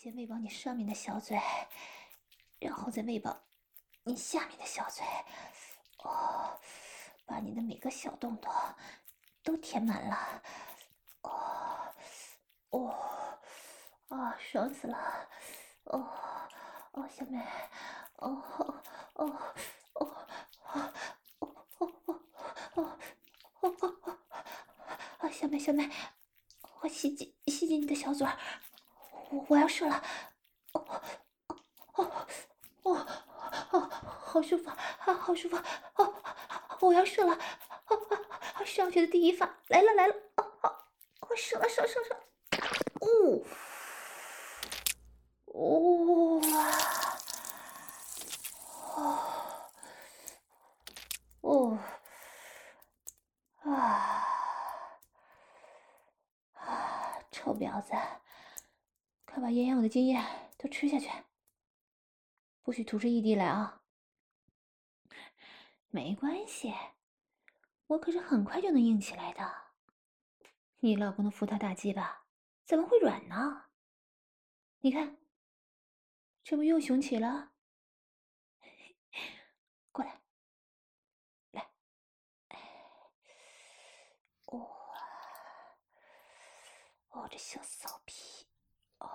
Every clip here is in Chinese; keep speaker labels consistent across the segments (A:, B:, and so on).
A: 先喂饱你上面的小嘴，然后再喂饱你下面的小嘴。哦，把你的每个小洞洞都填满了。哦，哦，啊，爽死了！哦，哦，小妹，哦，哦，哦，哦，哦，哦，哦，哦，啊，小妹，小妹，我吸紧你的小嘴儿，我要射了。哦，哦，哦，哦，好舒服啊，好舒服！哦，我要射了！上学的第一发来了来了！我射了射射射！哦，哇，哦，啊啊！臭婊子，快把妍妍我的精液都吃下去，不许吐出一滴来啊！没关系，我可是很快就能硬起来的。你老公的福特大鸡巴怎么会软呢？你看，这不又雄起了？过来，来，哇、哦，这小骚逼，哦，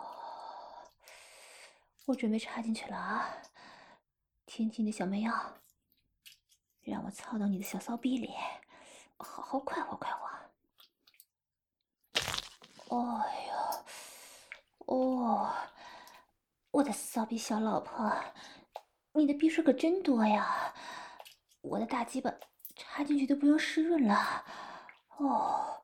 A: 我准备插进去了啊！舔起你的小梅腰，让我操到你的小骚逼里，好好快活快活。哎呦，哦，我的骚逼小老婆，你的逼数可真多呀！我的大鸡巴插进去都不用湿润了。哦，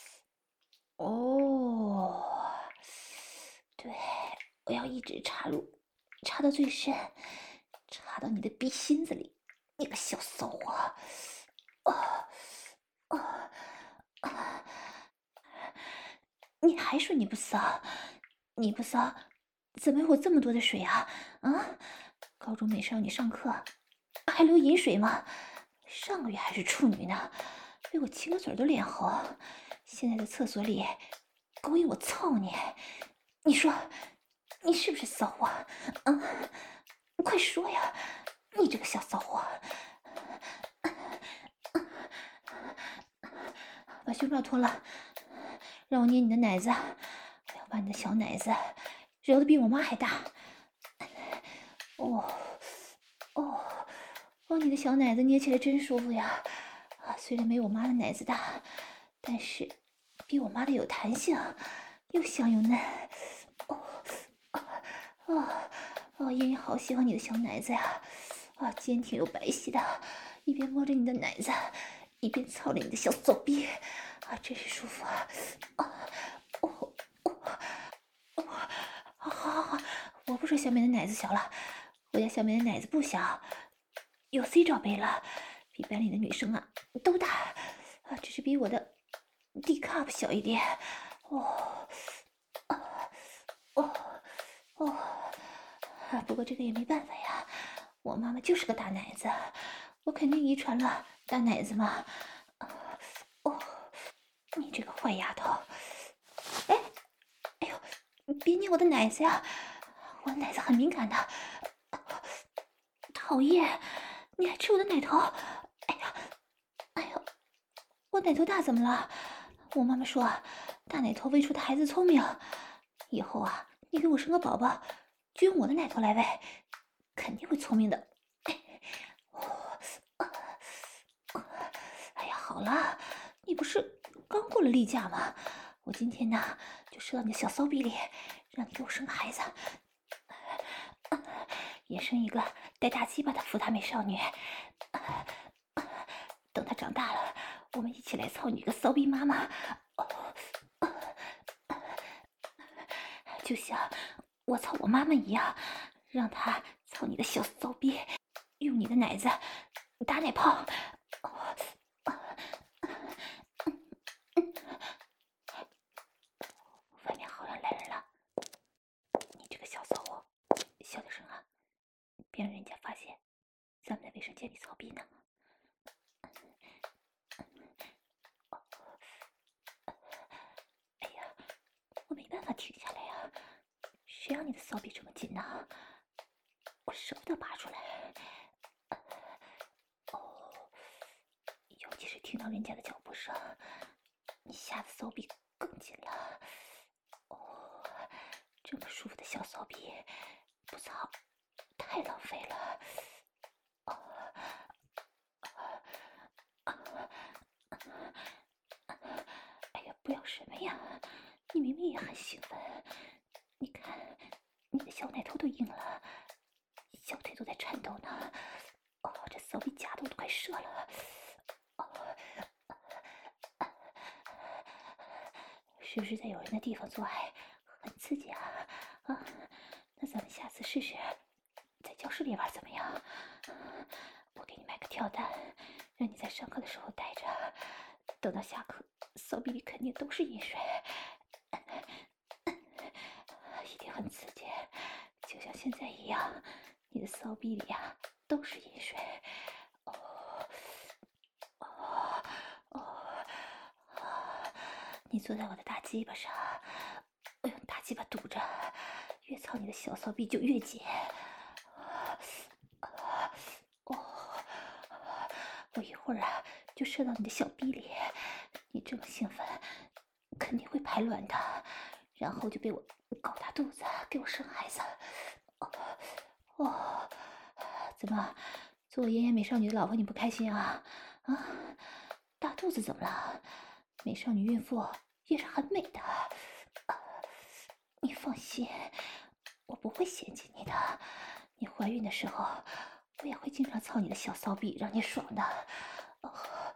A: 哦，对，我要一直插入，插到最深，插到你的逼心子里，你个小骚货！啊啊啊！你还说你不骚？你不骚，怎么有这么多的水啊？啊，高中美少女上课还流饮水吗？上个月还是处女呢，被我亲个嘴都脸红，现在在厕所里勾引我操你，你说你是不是骚货？啊，快说呀，你这个小骚货！把胸罩脱了，让我捏你的奶子，我要把你的小奶子揉得比我妈还大。哦，哦，哦，你的小奶子捏起来真舒服呀！啊，虽然没我妈的奶子大，但是比我妈的有弹性，又香又嫩。哦，哦，哦，茵茵好喜欢你的小奶子呀！啊，坚挺又白皙的，一边摸着你的奶子，一边操着你的小骚逼，啊，真是舒服啊！啊，哦，哦，哦，好好好，我不说小美的奶子小了，我家小美的奶子不小，有 C 罩杯了，比班里的女生啊都大，啊，只是比我的 D cup 小一点。哦，哦，哦，啊，不过这个也没办法呀，我妈妈就是个大奶子，我肯定遗传了大奶子嘛。哦，你这个坏丫头！哎，哎呦，你别捏我的奶子呀，我的奶子很敏感的。讨厌，你还吃我的奶头！哎呀，哎呦，我奶头大怎么了？我妈妈说，大奶头喂出的孩子聪明，以后啊，你给我生个宝宝，就用我的奶头来喂，肯定会聪明的。哎呀，好了，你不是刚过了例假吗？我今天呢，就射到你的小骚逼里，让你给我生个孩子，也生一个带大鸡巴的福大美少女。等她长大了，我们一起来操你个骚逼妈妈。就像我操我妈妈一样，让她操你的小骚逼，用你的奶子打奶泡。外面好像来人了，你这个小骚货，小点声啊，别让人家发现咱们在卫生间里操逼呢。哎呀，我没办法停下来呀， 谁让你的骚逼这么紧呢？我舍不得拔出来。哦，尤其是听到人家的脚步声，你下的骚逼更紧了。哦，这么舒服的小骚逼，不操，太浪费了。哎呀，不要什么呀！你明明也很兴奋，你看，你的小奶头都硬了，小腿都在颤抖呢。哦，这骚逼夹都快射了。哦，是不是在有人的地方做爱很刺激啊？啊，那咱们下次试试，在教室里玩怎么样？我给你买个跳蛋，让你在上课的时候带着，等到下课，骚逼里肯定都是饮水，一定很刺激，就像现在一样，你的骚逼里啊都是饮水。哦哦哦！你坐在我的大鸡巴上，我用大鸡巴堵着，越操你的小骚逼就越紧。哦，我一会儿啊就射到你的小逼里，你这么兴奋，肯定会排卵的，然后就被我搞大肚子，给我生孩子。哦，怎么做我炎炎美少女的老婆你不开心啊？啊，大肚子怎么了？美少女孕妇也是很美的。你放心，我不会嫌弃你的。你怀孕的时候，我也会经常操你的小骚逼，让你爽的。哦，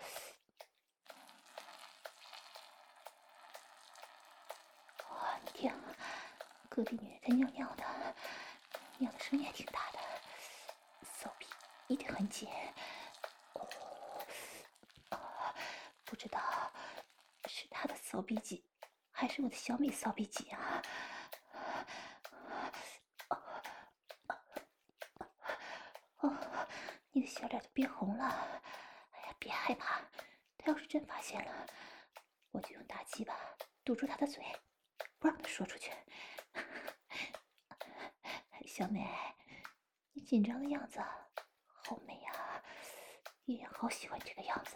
A: 哇，你听，隔壁女人在尿尿呢，尿的声音也挺大的，骚逼一定很紧。不知道是他的骚逼紧，还是我的小美骚逼紧啊？哦，你的小脸都变红了。哎呀，别害怕，他要是真发现了，我就用大鸡巴堵住他的嘴，不让他说出去。小美，你紧张的样子好美呀，爷爷好喜欢这个样子。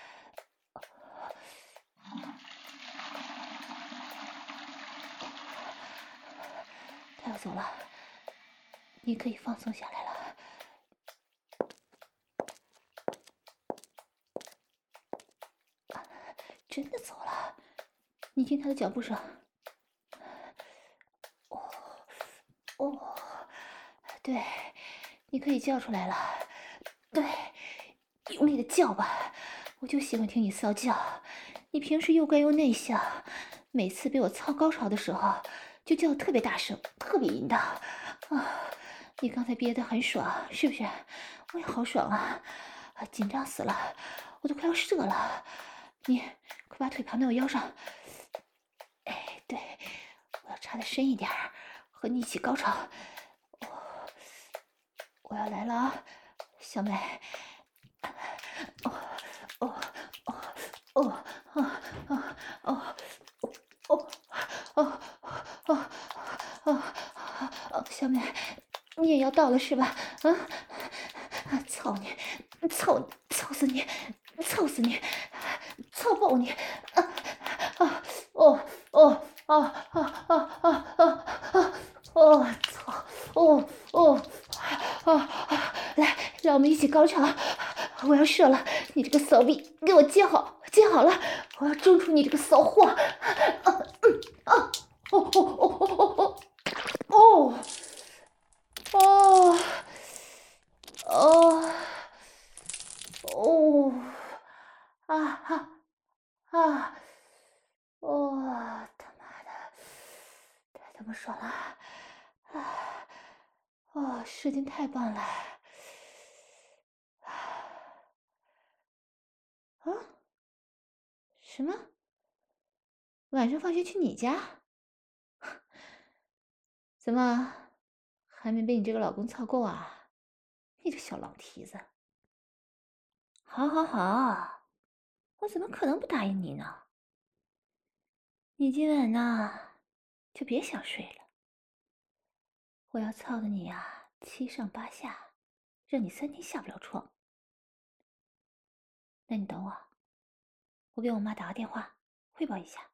A: 他要走了，你可以放松下来了。真的走了，你听他的脚步声。哦哦，对，你可以叫出来了。对，用力的叫吧，我就喜欢听你骚叫。你平时又乖又内向，每次被我操高潮的时候，就叫得特别大声，特别淫荡啊！你刚才憋得很爽，是不是？我也好爽啊！紧张死了，我都快要射了。你快把腿盘到我腰上。哎，对，我要插得深一点，和你一起高潮。哦，我要来了啊，小美。哦哦哦哦哦哦哦哦哦哦哦！小美，你也要到了是吧？啊！操你！操死你！操死你！操爆你！啊啊哦哦哦哦哦哦哦哦！操！哦哦啊！来，让我们一起高潮！我要射了，你这个骚逼，给我接好，接好了！我要中出你这个骚货！啊啊！哦哦哦哦哦哦哦哦哦啊哈啊！哦，他妈的，太他妈爽了！啊！哦，射精太棒了！啊？什么？晚上放学去你家？怎么还没被你这个老公操够啊？你这小老蹄子！好，好，好，我怎么可能不答应你呢？你今晚呢，就别想睡了， 我要操的你呀，七上八下，让你3天下不了床。那你等我，我给我妈打个电话汇报一下。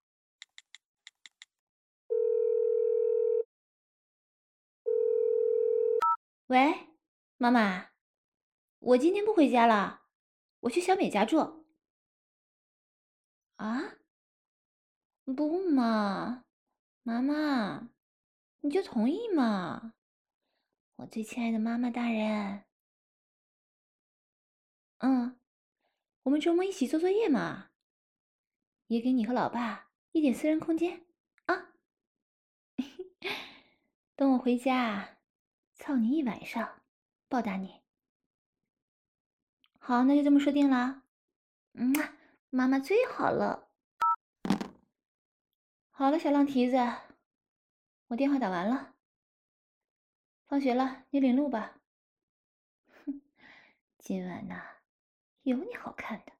A: 喂，妈妈，我今天不回家了，我去小美家住。啊？不嘛，妈妈，你就同意嘛。我最亲爱的妈妈大人。嗯，我们周末一起做作业嘛，也给你和老爸一点私人空间啊。等我回家，操你一晚上，报答你。好，那就这么说定了。妈妈最好了。好了，小浪蹄子，我电话打完了。放学了，你领路吧。哼，今晚呐，有你好看的。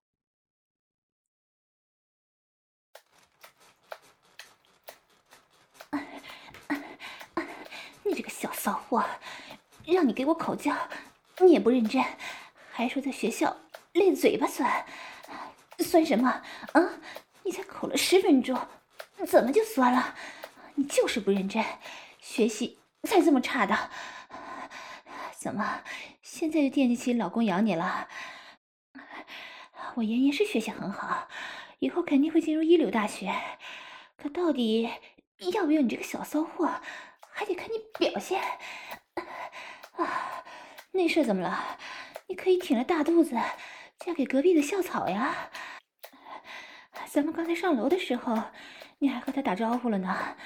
A: 你这个小骚货，让你给我口教，你也不认真，还说在学校累得嘴巴酸。酸什么？啊，你才口了10分钟，怎么就酸了？你就是不认真，学习才这么差的。怎么现在就惦记起老公养你了？我妍妍是学习很好，以后肯定会进入一流大学，可到底要不要你这个小骚货，还得看你表现。啊，那事怎么了？你可以挺着大肚子嫁给隔壁的校草呀。咱们刚才上楼的时候，你还和他打招呼了呢，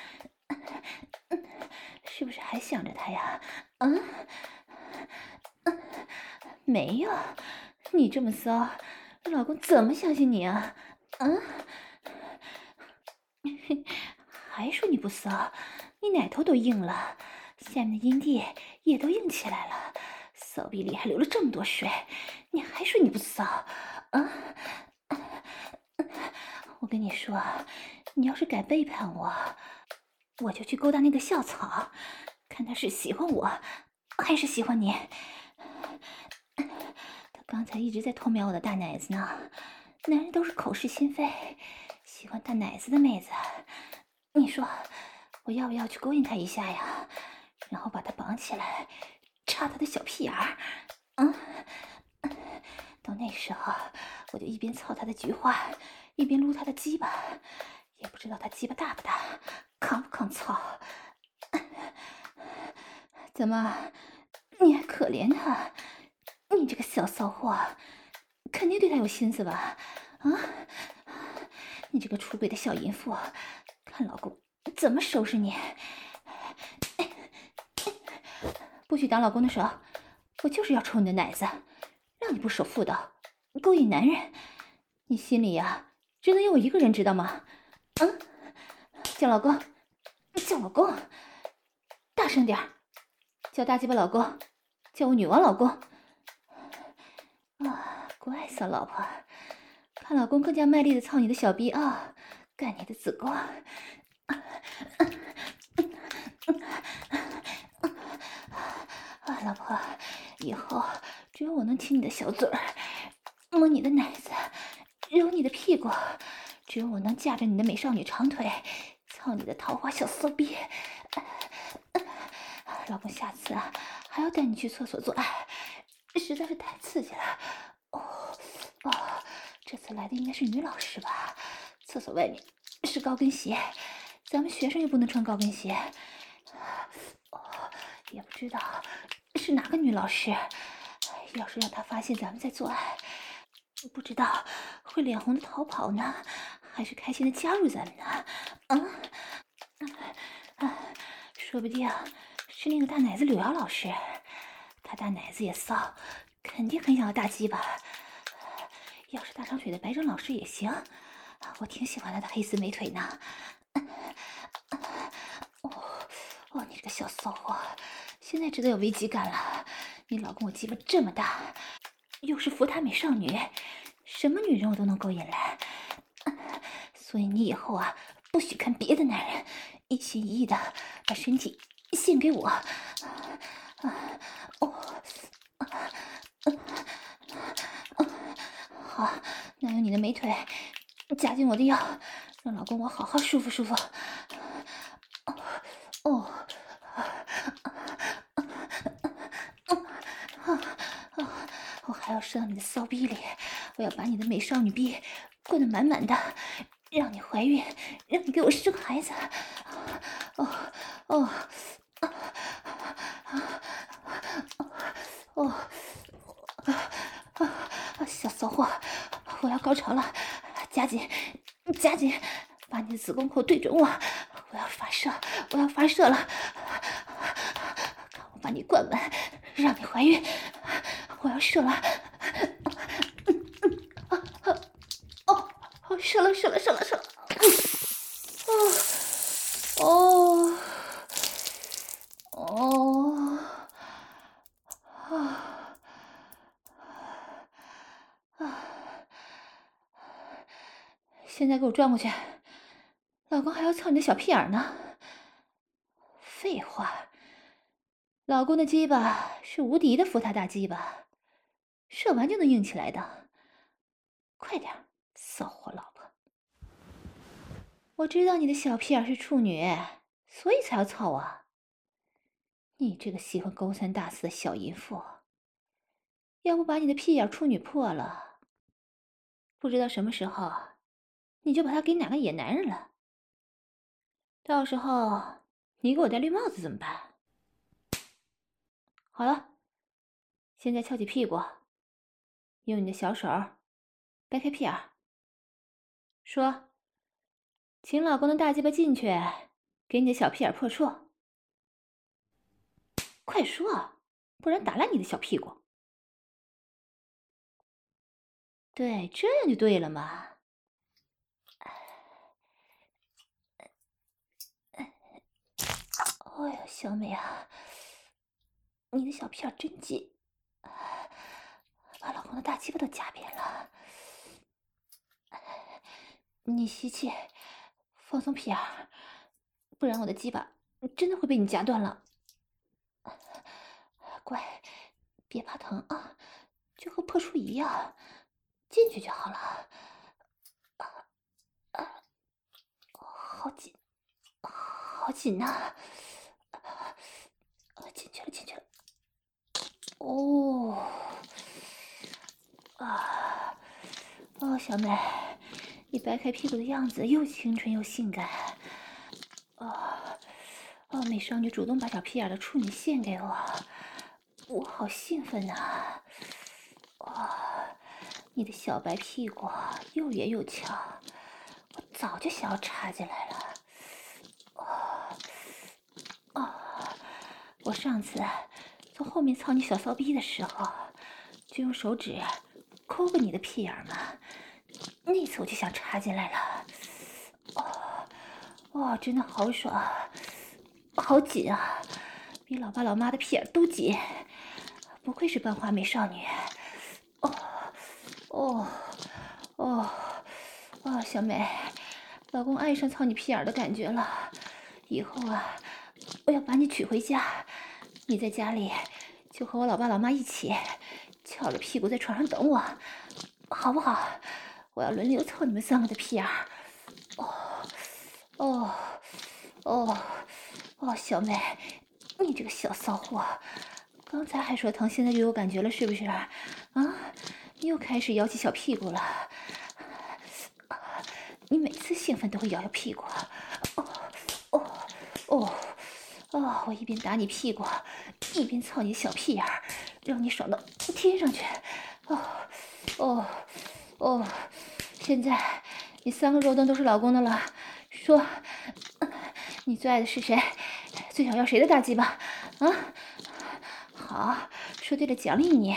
A: 是不是还想着他呀？没有，你这么骚，老公怎么相信你啊？还说你不骚，你奶头都硬了，下面的阴蒂也都硬起来了，骚逼里还流了这么多水，你还说你不骚？我跟你说，你要是敢背叛我，我就去勾搭那个校草，看他是喜欢我，还是喜欢你。他刚才一直在偷瞄我的大奶子呢，男人都是口是心非，喜欢大奶子的妹子。你说我要不要去勾引他一下呀？然后把他绑起来，插他的小屁眼儿。到那时候，我就一边操他的菊花，一边撸他的鸡巴，也不知道他鸡巴大不大，抗不抗操。怎么，你还可怜他？你这个小骚货，肯定对他有心思吧？你这个出轨的小淫妇，看老公怎么收拾你！不许挡老公的手，我就是要抽你的奶子，让你不守妇道，勾引男人。你心里呀，只能有我一个人知道吗？叫老公，叫老公，大声点儿，叫大鸡巴老公，叫我女王老公。乖骚老婆，看老公更加卖力的操你的小逼啊，干你的子宫。老婆，以后只有我能亲你的小嘴儿，摸你的奶子，揉你的屁股，只有我能架着你的美少女长腿，操你的桃花小骚逼。老公，下次还要带你去厕所做爱，实在是太刺激了。这次来的应该是女老师吧？厕所外面是高跟鞋，咱们学生又不能穿高跟鞋。也不知道是哪个女老师，要是让她发现咱们在做爱，不知道会脸红的逃跑呢，还是开心的加入咱们呢？说不定是那个大奶子柳瑶老师，她大奶子也骚，肯定很想要大鸡巴。要是大长腿的白正老师也行，我挺喜欢她的黑丝美腿呢。你这个小骚货，现在知道有危机感了。你老公我鸡巴这么大，又是福塔美少女，什么女人我都能勾引来。所以你以后不许看别的男人，一心一意的把身体献给我。 想用你的美腿夹紧我的腰，让老公我好好舒服舒服。哦，我还要射到你的骚逼里，我要把你的美少女逼灌得满满的，让你怀孕，让你给我生孩子。哦哦哦小骚货，我要高潮了，夹紧夹紧，把你的子宫口对准我，我要发射，我要发射了，看我把你灌满，让你怀孕，我要射了。射了，射了，射了，射了！哦，哦，现在给我转过去，老公还要操你的小屁眼呢。废话，老公的鸡巴是无敌的福塔大鸡巴，射完就能硬起来的。快点，骚货老婆！我知道你的小屁眼是处女，所以才要操我。你这个喜欢勾三搭四的小淫妇，要不把你的屁眼处女破了，不知道什么时候你就把它给哪个野男人了。到时候你给我戴绿帽子怎么办？好了，现在翘起屁股，用你的小手掰开屁眼，说：“请老公的大鸡巴进去，给你的小屁眼破处。”快说，不然打烂你的小屁股。对，这样就对了嘛。哎呀，小美啊，你的小屁眼真紧，把老公的大鸡巴都夹扁了。你吸气，放松屁眼，不然我的鸡巴真的会被你夹断了。乖，别怕疼啊，就和破处一样，进去就好了。好紧，好紧呐！进去了，进去了。哦，小美，你掰开屁股的样子又清纯又性感。美少女主动把小屁眼的处女献给我，我好兴奋呐！你的小白屁股又圆又翘，我早就想要插进来了。我上次从后面操你小骚逼的时候，就用手指抠过你的屁眼嘛，那次我就想插进来了。真的好爽，好紧啊，比老爸老妈的屁眼都紧，不愧是半花美少女。小美，老公爱上操你屁眼的感觉了，以后啊，我要把你娶回家，你在家里就和我老爸老妈一起翘着屁股在床上等我，好不好？我要轮流操你们3个的屁眼。小美，你这个小骚货，刚才还说疼，现在就有感觉了是不是？啊，你又开始摇起小屁股了。你每次兴奋都会摇摇屁股。我一边打你屁股，一边操你小屁眼，让你爽到天上去。现在你3个肉洞都是老公的了，说，你最爱的是谁？最想要谁的大鸡巴？啊，好，说对了奖励你。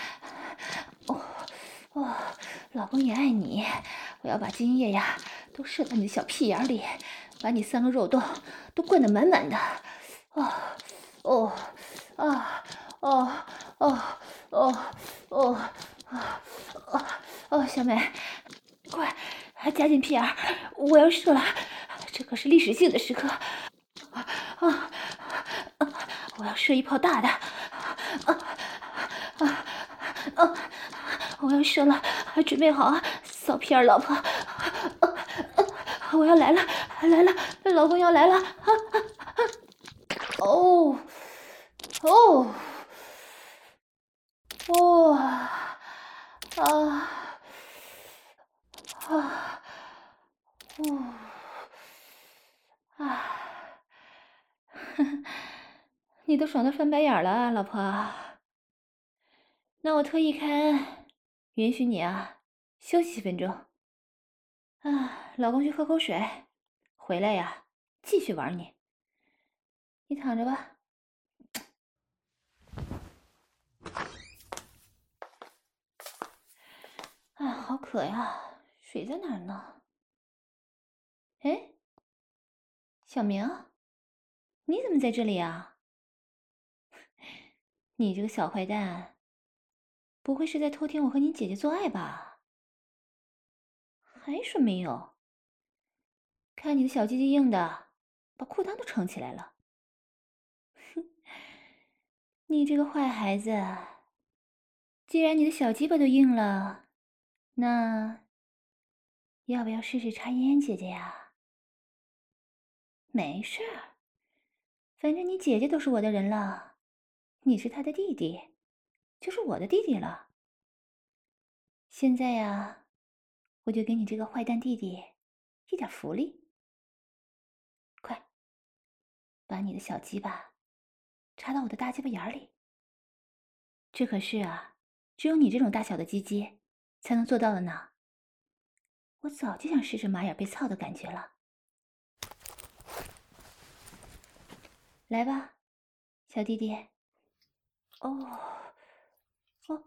A: 老公也爱你，我要把精液呀都射到你的小屁眼里，把你3个肉洞都灌得满满的。小美，快，夹紧屁眼，我要射了，这可是历史性的时刻。我要射一炮大的。我要射了，准备好啊骚屁儿老婆，我要来了，来了，老公要来了！哦，哦，哇，啊，啊，哦，啊，你都爽得翻白眼了啊，老婆。那我特意开，允许你啊，休息几分钟。啊，老公去喝口水，回来呀，继续玩你。你躺着吧。啊，好渴呀，水在哪儿呢？哎，小明，你怎么在这里啊？你这个小坏蛋，不会是在偷听我和你姐姐做爱吧？还说没有？看你的小鸡鸡硬的，把裤裆都撑起来了。哼，你这个坏孩子，既然你的小鸡巴都硬了，那要不要试试插嫣嫣姐姐呀？没事儿，反正你姐姐都是我的人了，你是她的弟弟，就是我的弟弟了。现在呀，我就给你这个坏蛋弟弟一点福利。快，把你的小鸡巴插到我的大鸡巴眼里。这可是啊，只有你这种大小的鸡鸡才能做到的呢。我早就想试试马眼被操的感觉了。来吧，小弟弟。哦，哦，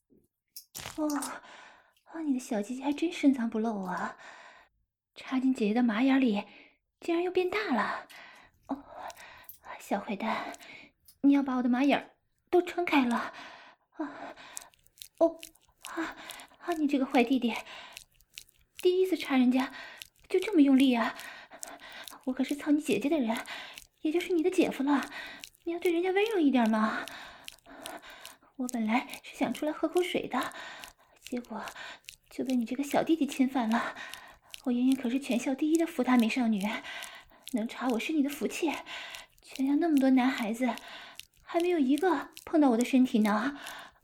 A: 哦，你的小鸡鸡还真深藏不露啊！插进姐姐的马眼里，竟然又变大了。哦，小坏蛋，你要把我的马眼都撑开了。哦，你这个坏弟弟，第一次插人家就这么用力啊！我可是操你姐姐的人，也就是你的姐夫了，你要对人家温柔一点嘛。我本来是想出来喝口水的，结果就被你这个小弟弟侵犯了。我妍妍可是全校第一的福大美少女，能插我是你的福气。全校那么多男孩子，还没有一个碰到我的身体呢。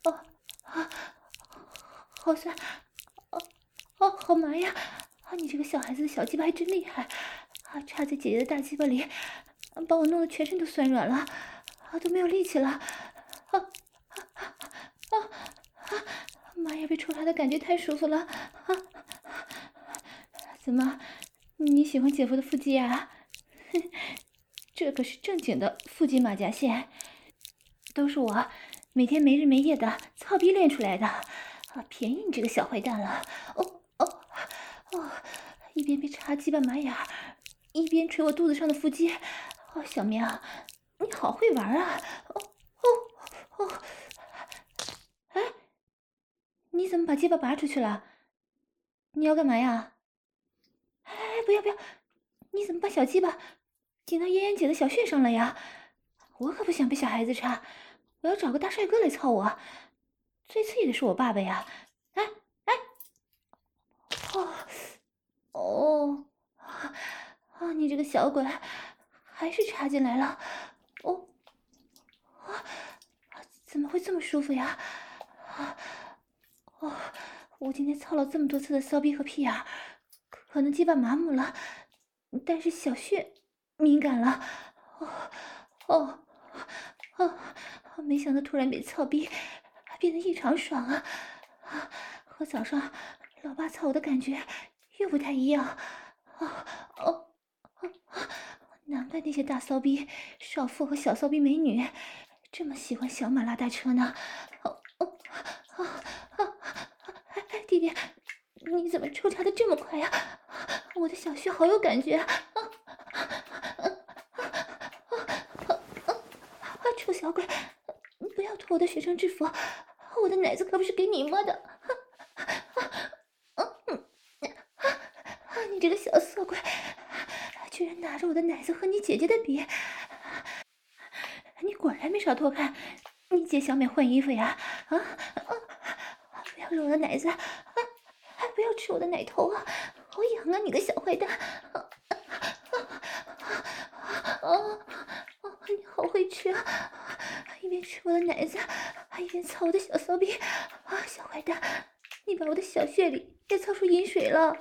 A: 好酸，好麻呀！你这个小孩子的小鸡巴还真厉害，插在姐姐的大鸡巴里，把我弄得全身都酸软了，都没有力气了。妈呀，被抽插的感觉太舒服了！怎么，你喜欢姐夫的腹肌啊？这可是正经的腹肌马甲线，都是我每天没日没夜的操逼练出来的，便宜你这个小坏蛋了！一边被插鸡巴马眼，一边捶我肚子上的腹肌。小明，你好会玩啊！哎，你怎么把鸡巴拔出去了？你要干嘛呀？哎，不要！你怎么把小鸡巴顶到嫣嫣姐的小穴上了呀？我可不想被小孩子插，我要找个大帅哥来操我。最刺激的是我爸爸呀！哎，哦，你这个小鬼，还是插进来了。怎么会这么舒服呀？我今天操了这么多次的骚逼和屁眼，可能鸡巴麻木了，但是小穴敏感了。没想到突然被操逼，变得异常爽啊！和早上老爸操我的感觉又不太一样。难怪那些大骚逼、少妇和小骚逼美女这么喜欢小马拉大车呢。弟弟，你怎么抽插的这么快呀？我的小穴好有感觉啊！臭小鬼，不要脱我的学生制服，我的奶子可不是给你摸的。你这个小色鬼，居然拿着我的奶子和你姐姐的比，你果然没少偷看你姐小美换衣服呀！不要揉我的奶子，不要吃我的奶头啊，好痒啊，你个小坏蛋！你好会吃啊！一边吃我的奶子，还一边操我的小骚逼啊！小坏蛋，你把我的小穴里也操出饮水了！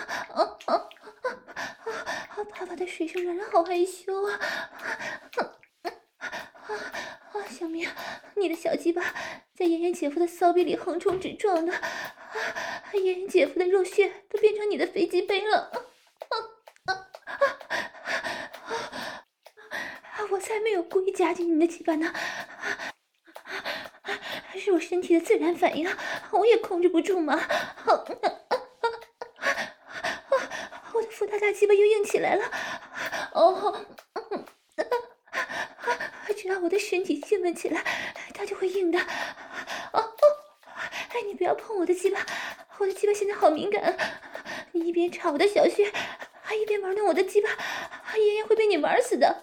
A: 爸爸的水声让人好害羞啊！小明，你的小鸡巴在妍妍姐夫的骚逼里横冲直撞的，妍妍姐夫的肉穴都变成你的飞机杯了！我才没有故意夹紧你的鸡巴呢，是我身体的自然反应，我也控制不住嘛。我的腹大大鸡巴又硬起来了，只要我的身体兴奋起来，它就会硬的。你不要碰我的鸡巴，我的鸡巴现在好敏感。你一边插我的小穴，还一边玩弄我的鸡巴，妍妍会被你玩死的。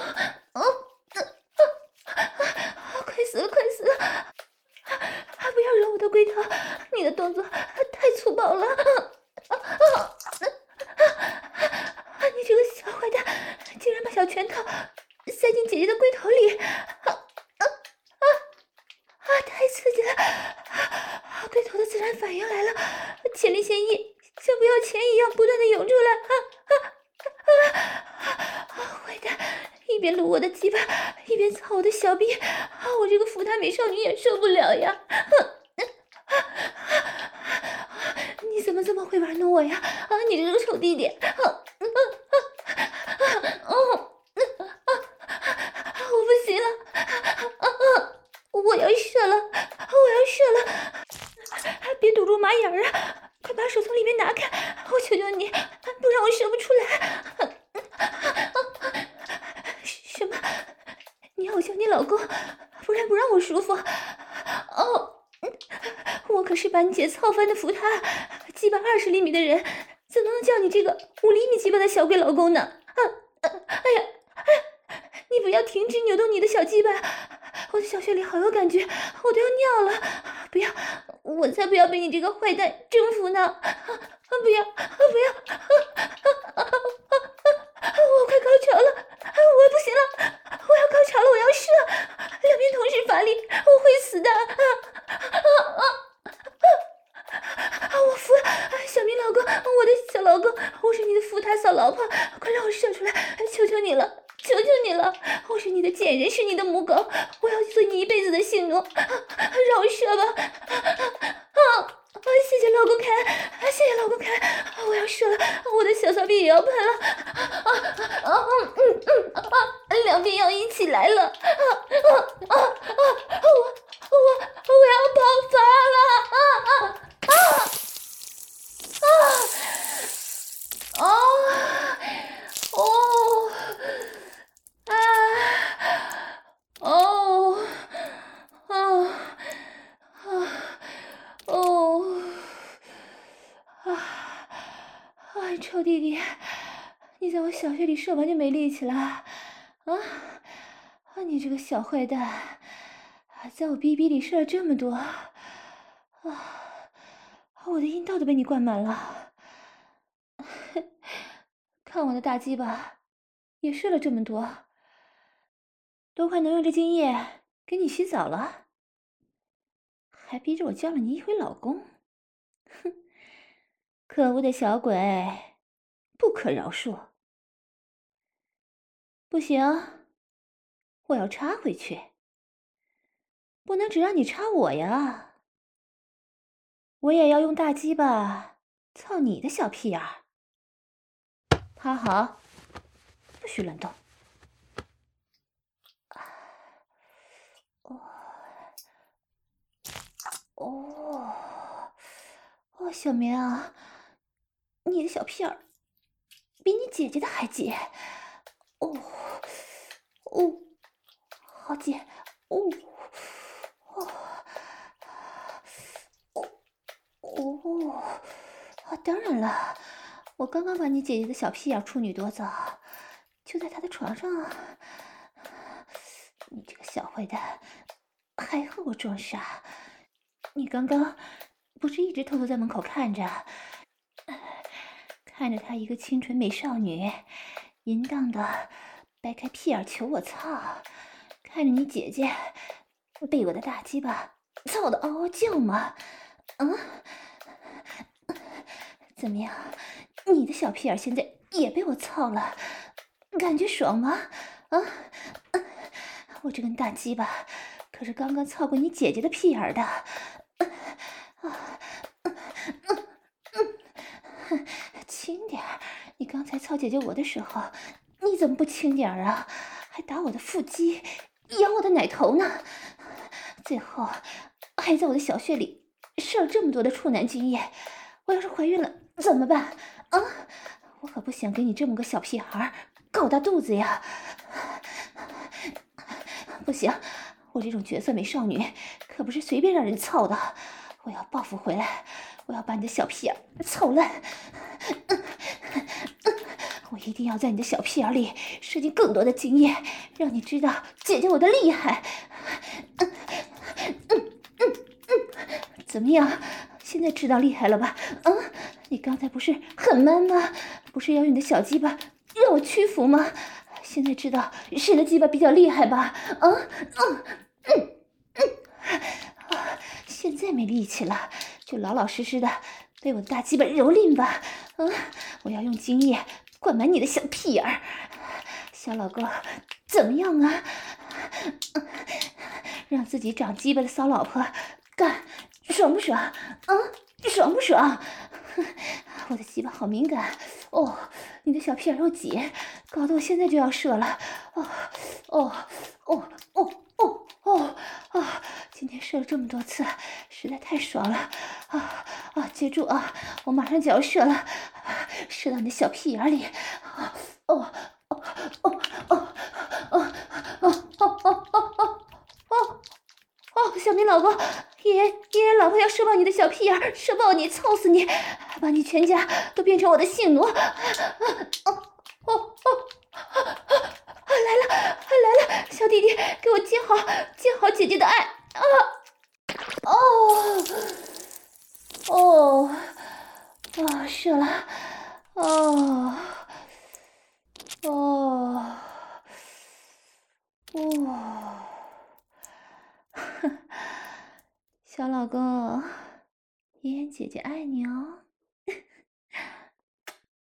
A: 快死了，快死了！不要惹我的龟头，你的动作太粗暴了。你这个小坏蛋，竟然把小拳头塞进姐姐的龟头里！太刺激了！龟头的自然反应来了，前列腺液像不要钱一样不断的涌出来。坏蛋，一边撸我的鸡巴，一边操我的小逼，我这个福大美少女也受不了呀！你怎么这么会玩弄我呀？你这个臭弟弟！我不行了！我要射了！我要射了！别堵住马眼儿啊！快把手从里面拿开！我求求你，不然我射不出来！什么？你要我叫你老公，不然不让我舒服？我可是把你姐操翻的福他鸡巴20厘米的人，怎么能叫你这个5厘米鸡巴的小鬼老公呢？哎呀！你不要停止扭动你的小鸡巴，我的小穴里好有感觉，我都要尿了！不要，我才不要被你这个坏蛋征服呢！不要，不要！我快高潮了，我不行了，我要高潮了，我要射！两边同时发力，我会死的！我服！小明老公，我的小老公，我是你的福他小老婆，快让我射出来！求求你了！求求你了，我是你的贱人，是你的母狗，我要做你一辈子的性奴，让我射吧！谢谢老公开，谢谢老公开，我要射了，我的小骚逼也要喷了，两边要一起来了，我要爆发了！臭弟弟，你在我小穴里射完就没力气了你这个小坏蛋，在我逼逼里射了这么多我的阴道都被你灌满了，看我的大鸡巴也射了这么多，都快能用这精液给你洗澡了，还逼着我叫了你一回老公，哼，可恶的小鬼，不可饶恕！不行，我要插回去，不能只让你插我呀，我也要用大鸡巴操你的小屁眼儿。趴好，不许乱动。小明啊，你的小屁眼儿比你姐姐的还紧。好紧。当然了，我刚刚把你姐姐的小屁眼处女夺走，就在她的床上啊。你这个小坏蛋，还和我装傻？你刚刚不是一直偷偷在门口看着， 看着她一个清纯美少女，淫荡的掰开屁眼求我操，看着你姐姐被我的大鸡巴操得嗷嗷叫吗？怎么样？你的小屁眼现在也被我操了，感觉爽吗？我这根大鸡巴可是刚刚操过你姐姐的屁眼的。轻点儿！你刚才操姐姐我的时候，你怎么不轻点儿啊？还打我的腹肌，咬我的奶头呢？最后还在我的小穴里射了这么多的处男精液，我要是怀孕了怎么办？我可不想给你这么个小屁孩搞大肚子呀！不行，我这种绝色美少女可不是随便让人操的，我要报复回来，我要把你的小屁眼操烂！我一定要在你的小屁眼里射进更多的精液，让你知道姐姐我的厉害！怎么样？现在知道厉害了吧？你刚才不是很 man 吗？不是要用你的小鸡巴让我屈服吗？现在知道谁的鸡巴比较厉害吧？现在没力气了，就老老实实的被我的大鸡巴蹂躏吧。我要用精液灌满你的小屁眼儿，小老公，怎么样啊？让自己长鸡巴的骚老婆干，爽不爽？爽不爽？我的鸡巴好敏感哦，你的小屁眼又紧，搞得我现在就要射了。今天射了这么多次，实在太爽了。接住啊！我马上就要射了，射到你的小屁眼里。小明老公，爷爷老婆要射爆你的小屁眼，射爆你，操死你，把你全家都变成我的性奴！来了，小弟弟，给我接好姐姐的爱！射了！小老公，妍妍姐姐爱你哦。